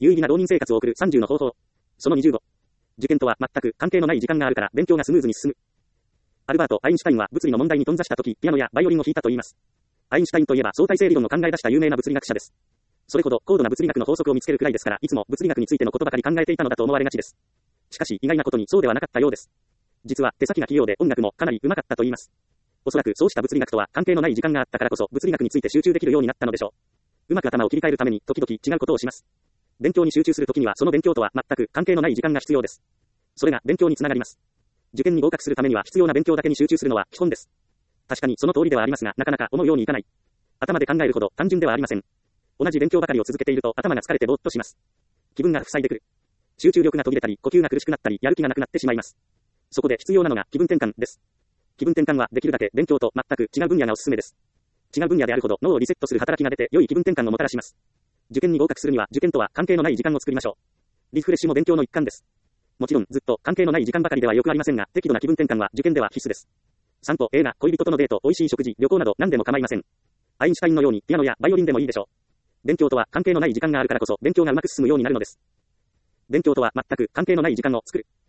有意義な浪人生活を送る30の方法。その25。受験とは全く関係のない時間があるから勉強がスムーズに進む。アルバート・アインシュタインは物理の問題に頓挫した時、ピアノやバイオリンを弾いたと言います。アインシュタインといえば相対性理論を考え出した有名な物理学者です。それほど高度な物理学の法則を見つけるくらいですから、いつも物理学についてのことばかり考えていたのだと思われがちです。しかし意外なことにそうではなかったようです。実は手先が器用で音楽もかなり上手かったと言います。おそらくそうした物理学とは関係のない時間があったからこそ物理学について集中できるようになったのでしょう。うまく頭を切り替えるために時々違うことをします。勉強に集中するときにはその勉強とは全く関係のない時間が必要です。それが勉強につながります。受験に合格するためには必要な勉強だけに集中するのは基本です。確かにその通りではありますが、なかなか思うようにいかない。頭で考えるほど単純ではありません。同じ勉強ばかりを続けていると頭が疲れてぼーっとします。気分が塞いでくる。集中力が途切れたり、呼吸が苦しくなったり、やる気がなくなってしまいます。そこで必要なのが気分転換です。気分転換はできるだけ勉強と全く違う分野がおすすめです。違う分野であるほど脳をリセットする働きが出て良い気分転換をもたらします。受験に合格するには受験とは関係のない時間を作りましょう。リフレッシュも勉強の一環です。もちろんずっと関係のない時間ばかりではよくありませんが、適度な気分転換は受験では必須です。散歩、映画、恋人とのデート、美味しい食事、旅行など何でも構いません。アインシュタインのようにピアノやバイオリンでもいいでしょう。勉強とは関係のない時間があるからこそ勉強がうまく進むようになるのです。勉強とは全く関係のない時間を作る。